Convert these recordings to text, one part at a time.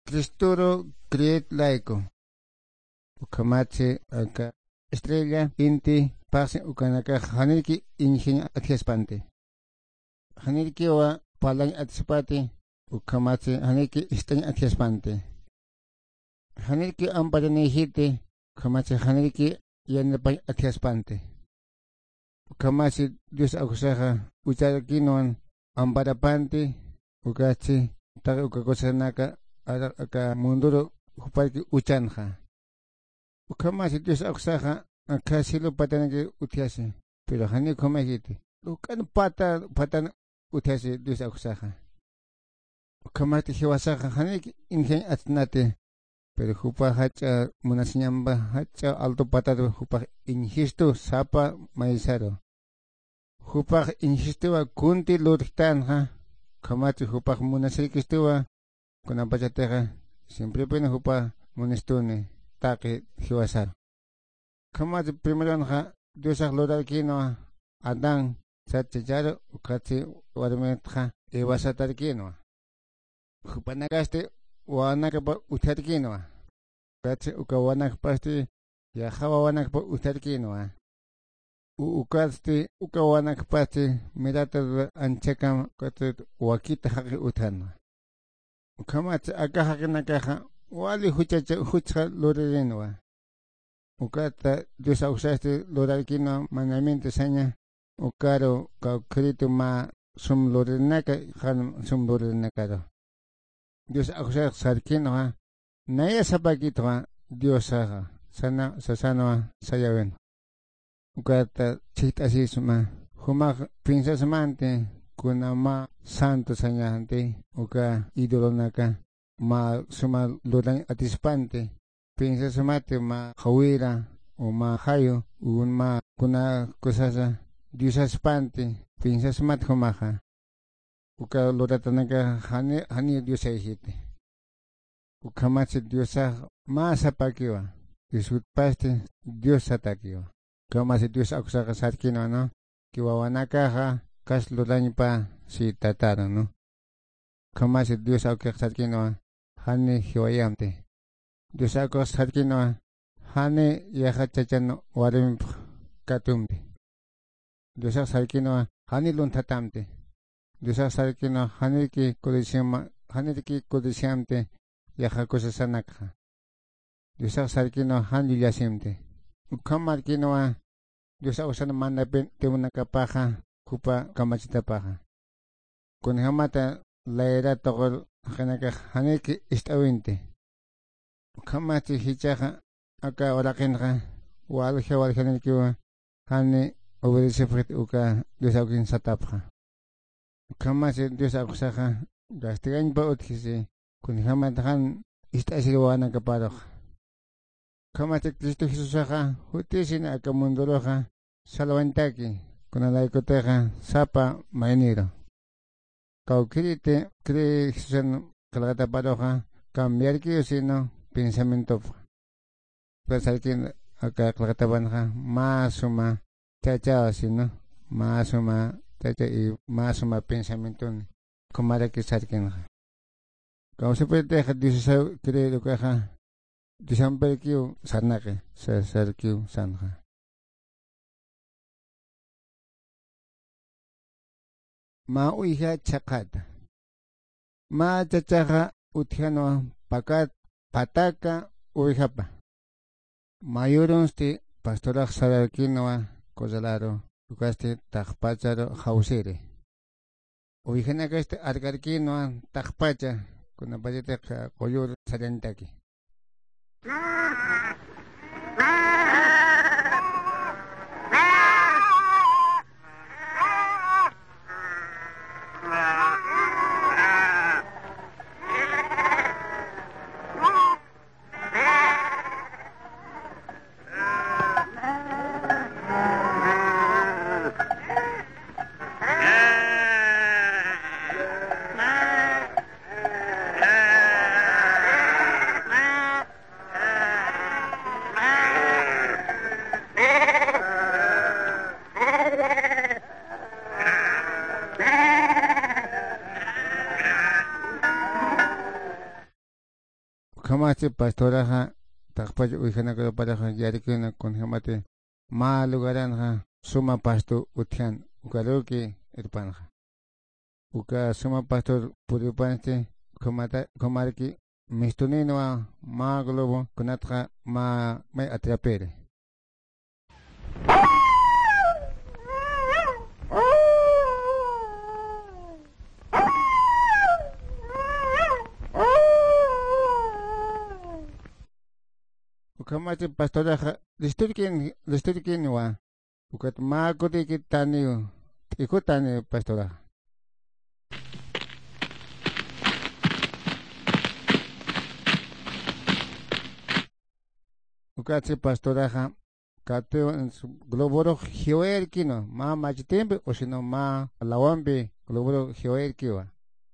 Cristoro create laico. Ukamache aka estrella inti pase ukanaka haniki ingenio atiaspante. Haniki wa palang atispati ukamache haniki istanya atiaspante. Haniki ampadane hite ukamache haniki yanapay atiaspante. Ukamache Dios akusaha ucharakinon amparapante ukachi taka ukakosanaka aka munduro hupalki uchanja. Ukamache Dios akusaha akasilo patanake utiase pero hani komahiti ukan patan utiase Dios akusaha. Ukamache hiwasaha hani ingen atnate pero hupa hacha munasinyamba hacha alto patado hupa injisto sapa maizaro. Hupa injistoa kunti lurtanja kamachi hupa munasirikistoa kunampachatega siempre pena hupa munestune take hiwasar. Kamachi primero anja Diosak loralkino Adán satchacharo ukatsi warmetja ewasatarkino. Hupa nagaste wanakapa utarkino. Ukatsi ukawanakpasti yahawa wanakpa utarkino. Ukasti ukawanakpasti mirata anchakam katut wakita haki utano. Kamachi akahaki nakaha wali hucha lorerenwa. Ukata Dios ausaste loralkino manamente saña ukaro kaukrito ma sum lorenaka han sum lorenakaro. Dios ausaste sarkino naya sapakito Dios sana sasano sayawen. Ukata chitasi suma humak pinsasamante kunama santo sañante uka idolonaka ma suma loran atispante pinsasamate ma hawira o ma hayo un ma kuna kusasa diusaspante pinsasamate humaha uka loratanaka hani diusahite ukamache diosa ma sapakiwa disutpaste Dios atakiwa. Kamache Dios akusaka sarkino no kiwawanakaha kas loranipa si tataro no. Kamache Dios akusaka sarkino hani hiwayamte. Dios akusaka sarkino hani yahachachano warim katumte. Dios akusaka sarkino hani luntatamte. Dios akusaka sarkino hani ki kodisiamte yahakusasanakha. Dios akusaka sarkino hani yasimte. Ukamarkino Dios ausana manda temunakapaja kupa kamachitapaja. Kun hamata laera togol hanaka haneki istawinte. Ukamachi hichaja aka orakenja walhankiwa hani obelisefret uka Dios aukin satapja. Ukamachi Dios ausaja gastigañ pa utkisi kun hamata han istasirwana kaparoja. Kamachi Cristo Jesús jutisina akamundoroja salvantaki kunalaikoteja sapa mainiro. Kaukirite cree Jesús kalagata paroja cambiar que sino pensamiento. Pues alguien acá kalagata banja más suma chacha sino más suma chacha y más suma pensamiento como era que sarkin. Como se puede dejar Dios cree lo que Disamper kiu sanake ser kiu sanja. Ma uiha chakata. Ma chachaja utiano pakat pataka uihapa. Mayurunsti pastoraj sararkinoa kozalaro ukaste takpacharo hausere. Uihanakaste arkarkinoa takpacha kunapachete koyur sarentaki. Ukamachi pastoraja takpacha uyhanakalo paraja yarikuna kunhamate ma lugaranja suma pasto utjan ukaruki irpanja. Uka suma pastor puripanste komarki mistunino ma globo kunatra ma may atrapere. Ukamati pastoraja listurkin wa ukat ma kutiki tani ikutani pastoraja. Ukatsi pastoraja kateo en su globoro geoerkino ma machitembe o sino ma lawambe globoro geoerkiwa.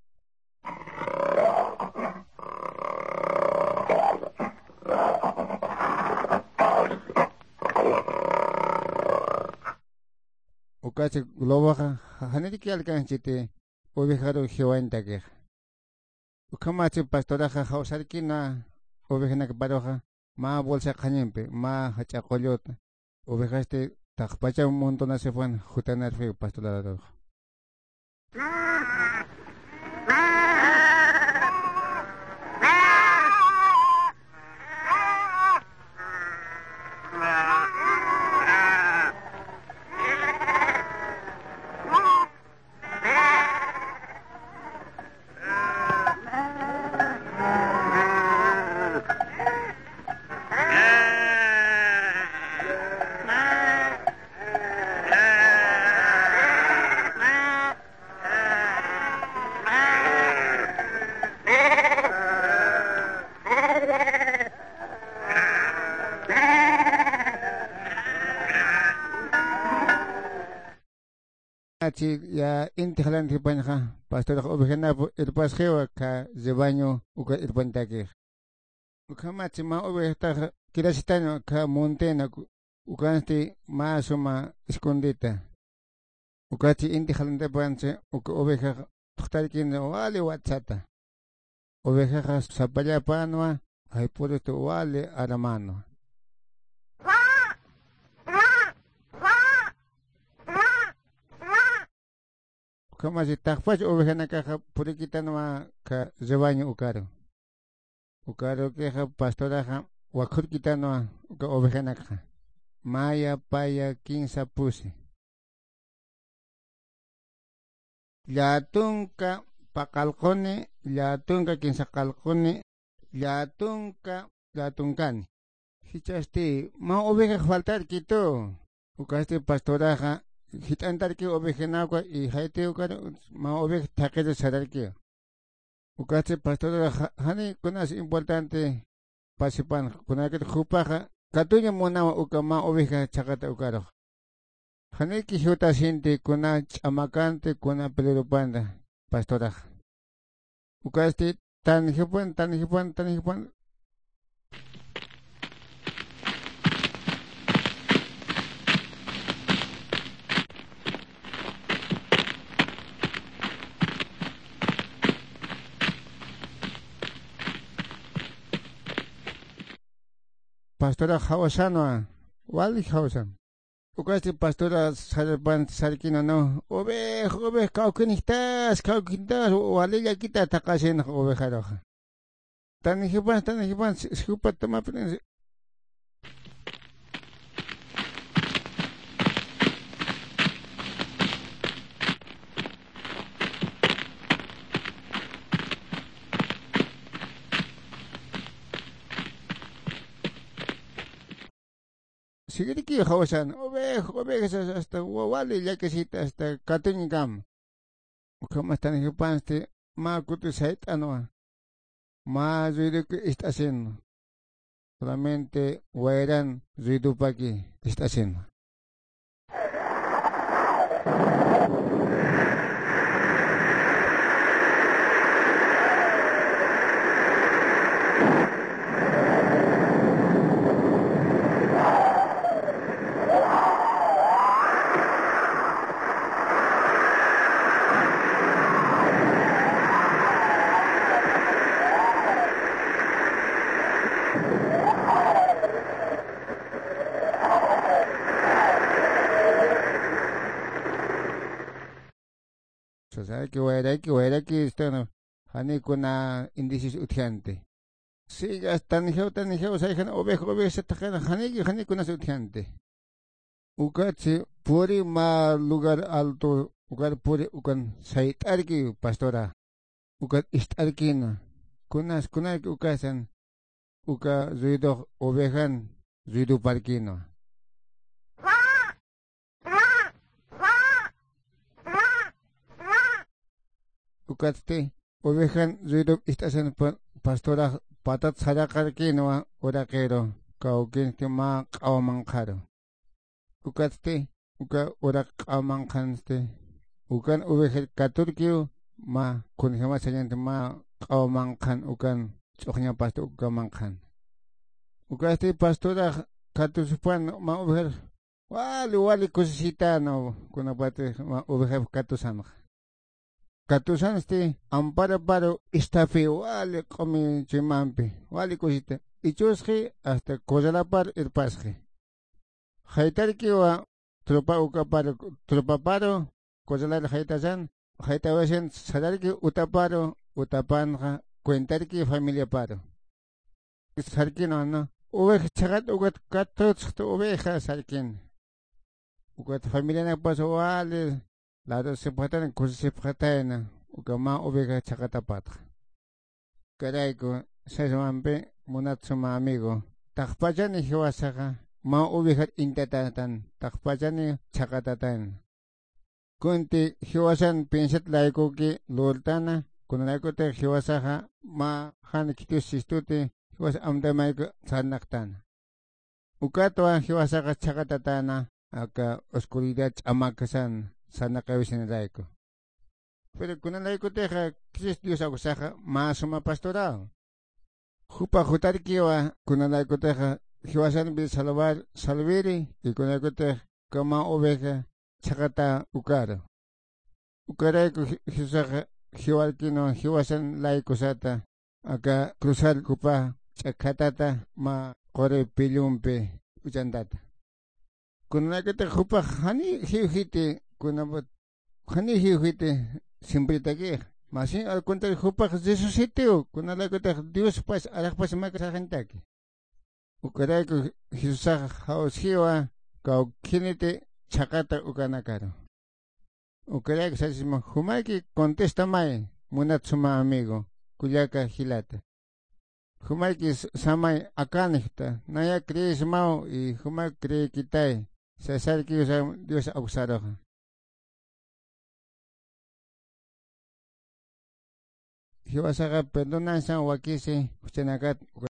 Ukatsi globoja haniriki alcanchite ovejaro geoentake. Ukamatsi pastoraja hausarkina ovejanak baroja ma bolsa cañempe, ma hachacoyota, ovejaste takpacha un montón se fueron jutanar feo pastorador. Ya inti jalan tipanja pastor ovejana el pasjeo ka zebaño uka el pantake ukamachi ma ovejta kirasitano ka montena ukansti ma suma escondita ukachi inti jalan tipanja uka oveja tuxtalkin wale watsata oveja sapalla panwa hay por esto wale aramano. Como si takpach ovejana caja puriquitano ka rebaño ukaro. Ukaro queja pastoraja wakurquitano ka ovejana caja. Maya paya 15 puse. Yatunka pakalcone, yatunka 15 calcone, yatunkani. Hichaste ma oveja faltar quito. Ukaste pastoraja hitantar que ovejenagua y haite ukar ma ovej taquete sararque. Ukaste pastor hani kunas importante pasipan kunaket jupaja katunya monawa ukama oveja chakata ukaro. Hani ki juta sinti kuna chamakante kuna pelirupanda pastora. Ukaste tan hipan. Pastora Hawasano, Wali Hausan. Ukaste pastora Sarpan Sarkino no, Ove, Kaukintas, Walilla Kita Takasin Ovejaroja. Tanihipan, Scupa Tomapin. Sigiriki Hausan, Ovejas hasta Wali Yakisita hasta Katunikam. Como están hipanste, ma kutu sait anoa. Ma ruido que está haciendo. Solamente Wairan ruido pa que está haciendo. que wayraki están hanikuna indicis utiante. Sigas tan heo sayhan oveja se tajana hanikuna se utiante. Ukachi puri ma lugar alto ugar puri ukan saitarki pastora. Ukat istarkina. Kunas ukasan uka ruido ovejan ruido parkino. Ukaste ovejan ruido istasan pastora patat sarakarkino orakero kaukin ma kawamanjaro. Ukaste uka orak kawamanjanste ukan oveja katurkiu ma kunjama sayante ma kawamanjan ukan choknya pasto ukamanjan. Ukaste pastora katusupan ma oveja wali kusitano kunapate ma oveja katusan. Katusan amparo istafi wali komi chimampi wali kusita ichusji hasta kozalapar irpasji. Haitarkiwa tropa paro kozalar haitasan haitawasan sadarki utapanja cuentarki familia paro. Sarkino no oveja chagat ugat katuts oveja sarkin. Ugat familia na paso wali lado se patan kus se patana ukama oveja chagatapat. Karaiko sesmampe munatsuma amigo takpachani hiwasaga ma oveja intatatan takpachani chagatatan. Kunti hiwasan pinsat laiko ki lortana kun laiko te hiwasaga ma han kitus sistuti hiwas amdamaiko sanaktan. Ukatwa hiwasaga chagatatana aka oscuridad amakasan sana kawisin laiko. Pero kunan laiko teja kis Dios akusaja masuma pastoral. Jupa jutarkiwa kunan laiko teja hiwasan bil salviri y kunan laiko teja kama oveja chakata ukaro. Ukaraiko hisaja hiwalkino hiwasan laiko sata aka cruzar kupa chakatata ma kore pilumpe uchandata. Kunan laiko teja jupa hani hiwhiti kunabat hani hiwhiti simplitaki masin al contrario jupak Jesus sitio kunan laiko teja Dios pas arakpas makasajantaki. Ukaraiko hisaja haushiwa kau kinite chakata ukanakaro. Ukaraiko sasima humaki contesta mai munatsuma amigo kuyaka hilata. Humaki samai akanihta naya crees mau y humaki cree kitai sasar ki Dios ausaroja. Hiwasaga perdonan san wakisi uchanakat